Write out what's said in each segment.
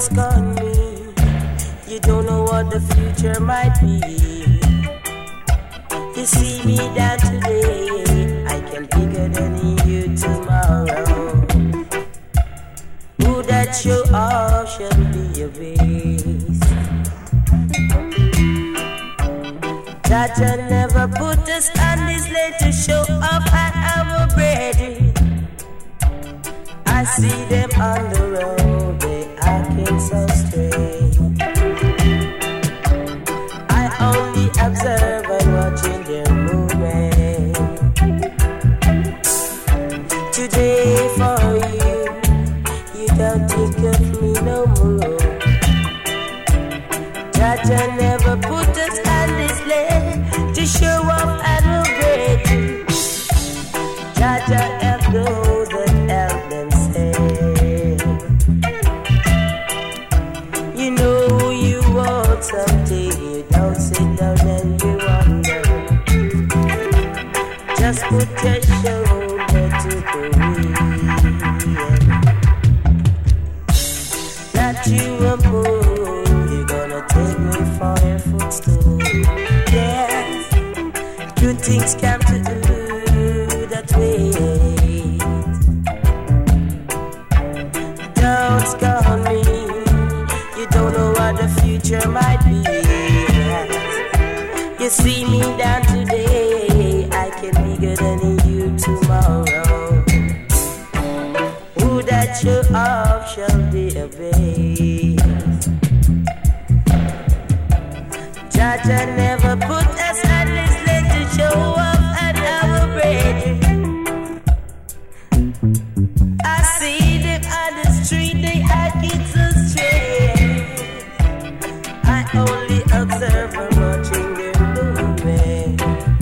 doubts gone me. You don't know what the future might be. You see me down today, I can be bigger than you tomorrow. Who that show off shall be your base. Jaja never put us on this lane to show off at our ready. I see them on the road, they acting so strange. I only observe and watching their movement. Today for you, you don't think of me no more. Jaja never put us on this lane to show off and obey. Jaja help those that help themselves. You know you want something, you don't sit down and you wonder. Just put your shoulder to the wheel. Not you a fool, you're gonna take me for your footstool. Yes, good things come to do that way. Don't scorn me, you don't know what the future might be. You see me down today, I can be bigger than you tomorrow. Who that show off shall be obeyed. Jaja never put us on this list to show off at our bread. I see them on the street, they acting so strange. I only observe and watching their movement.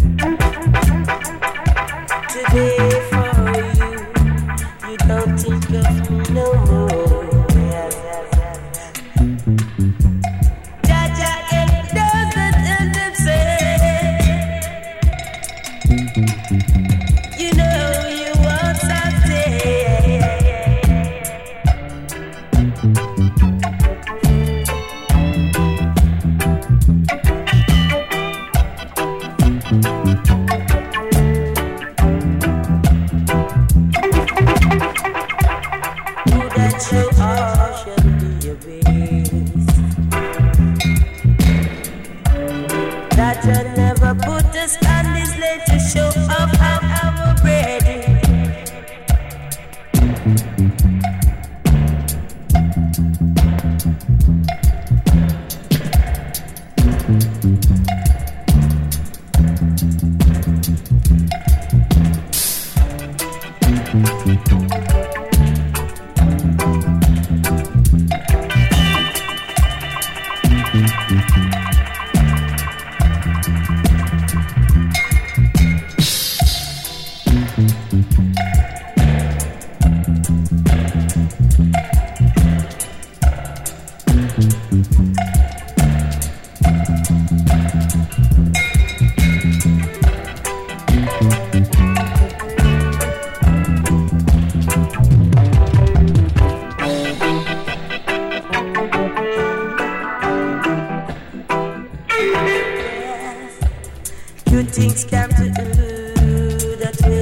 Today for you, you don't think of me no more. Jaja and doesn't tell them say, you know you want something. Who that show off shall be your base. Jaja never put us on this lane to show off how our ready. Good things come to do that way.